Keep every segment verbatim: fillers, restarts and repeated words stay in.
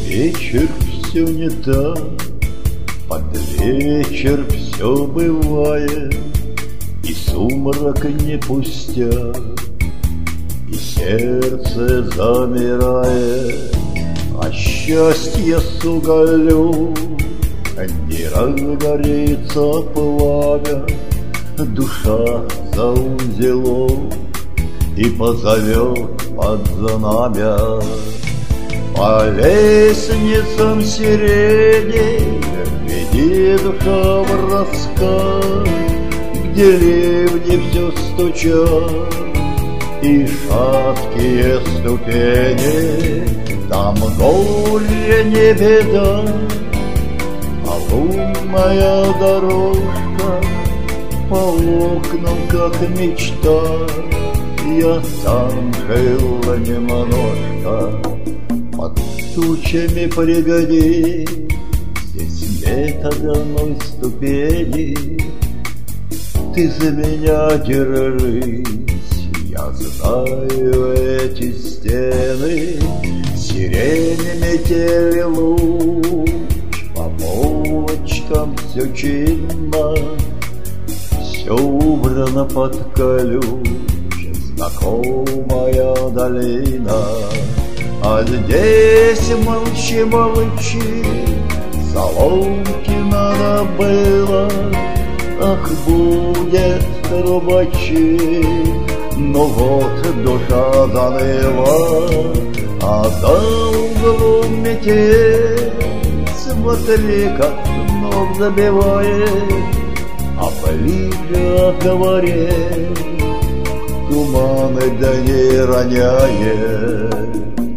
вечер все не так, под вечер все бывает, и сумрак не пустяк, и сердце замирает, а счастье с уголю не разгорится пламя, душа за узелок и позовет под знамя. По лестницам сирени веди, душа, в рассказ, где ливни все стучат и шаткие ступени. Там горе не беда, а лунная дорожка по окнам, как мечта. Я сам жил немножко под тучами пригоди, здесь нет одной ступени. Ты за меня держись, я знаю эти стены. Сирень, метели, луч, по полочкам все чинно, все убрано под ключ. Знакомая долина, а здесь молчи, молчи, соломки надо было. Ах, будет трубачи, но вот душа заныла, а за углом метель, смотри, как ног забивает, а ближе говорит, туманы да не роняет.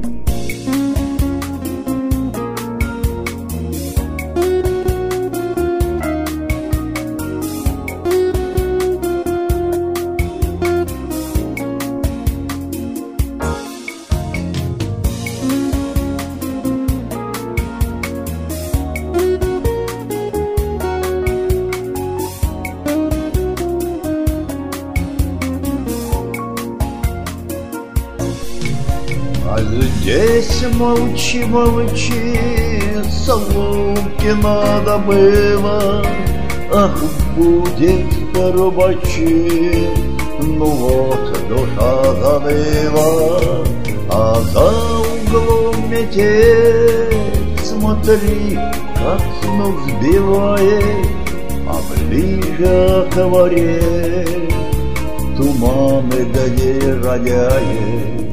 А здесь молчи, молчи, соломки надо было. Ах, будет трубачи, ну вот душа заныла, а за углом метель, смотри, как с ног сбивает, а ближе говорит, туманы да не роняет.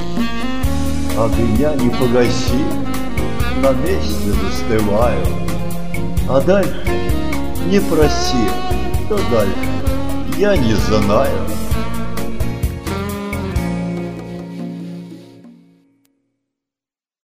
Огня не погаси, на месте застываю, а дальше не проси, что дальше, я не знаю.